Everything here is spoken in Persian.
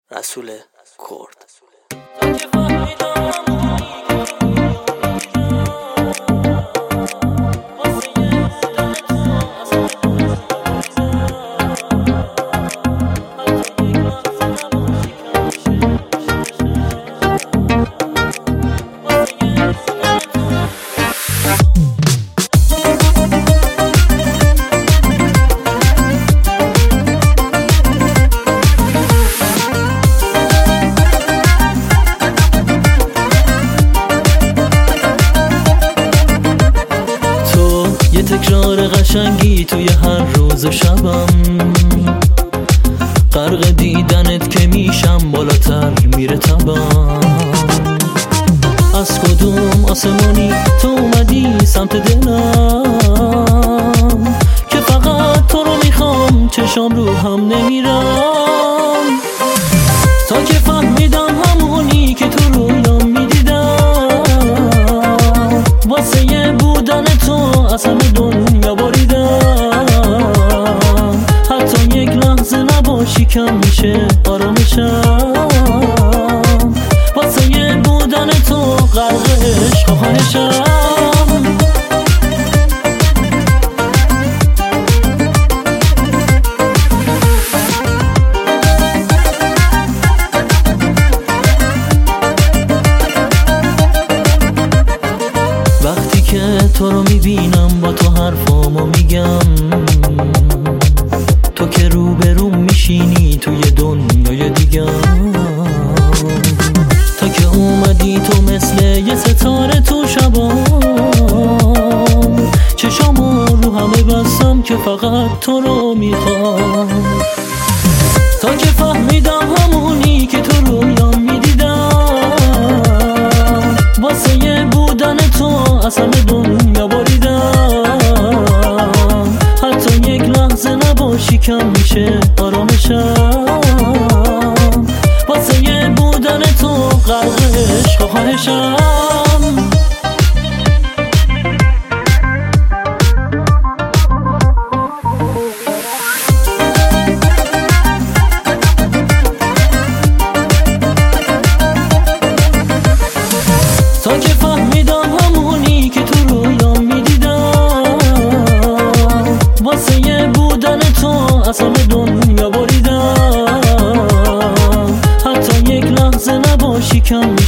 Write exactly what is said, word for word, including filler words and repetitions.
رسول کرد. تکرار قشنگی توی هر روز و شبم، غرق دیدنت که میشم بالاتر میره تبم. از کدوم آسمانی تو اومدی سمت دلم که فقط تو رو میخوام، چشام رو هم نمیرم تا که فهمیدم همونی که تو رویام میدیدم. واسه یه بودن تو از همه دنیا باریدم، حتی یک لحظه نباشی کم میشه آرامشم. واسه یه بودن تو غرق عشق و خواهشم. وقتی که تو رو میبینم با تو حرفامو میگم، تو که روبروم میشینی توی دنیای دیگم. تا که اومدی تو مثل یه ستاره تو شبام، چشامو رو همه بستم که فقط تو رو میخوام. تا که فهمیدم همونی که تو رویام میدیدم، واسه یه بودن تو از همه دنیا باریدم، حتی یک لحظه نباشی کم میشه آرامشم. واسه یه بودن تو غرق عشق و خواهشم. تا که فهمیدم همونی که تو رویام میدیدم، واسه یه بودن تو از همه دنیا باریدم، حتی یک لحظه نباشی کم